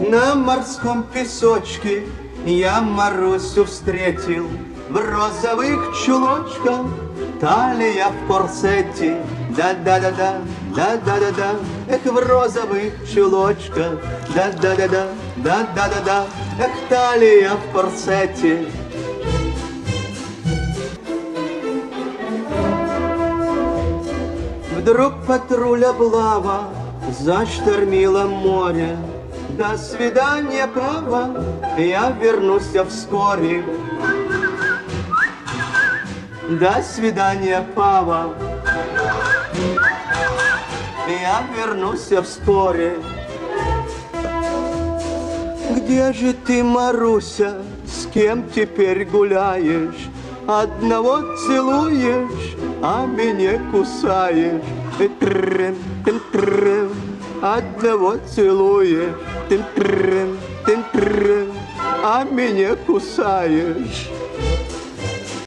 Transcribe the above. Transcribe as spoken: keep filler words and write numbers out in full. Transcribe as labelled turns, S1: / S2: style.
S1: На морском песочке я Марусю встретил, в розовых чулочках, талия в корсете. Да-да-да-да, да-да-да-да, эх, в розовых чулочках. Да-да-да-да, да-да-да-да, эх, талия в корсете. Вдруг патруль облава заштормило море. До свидания, папа, я вернусь вскоре. До свидания, папа, я вернусь вскоре. Где же ты, Маруся, с кем теперь гуляешь? Одного целуешь, а меня кусаешь. Одного целуешь, а меня кусаешь.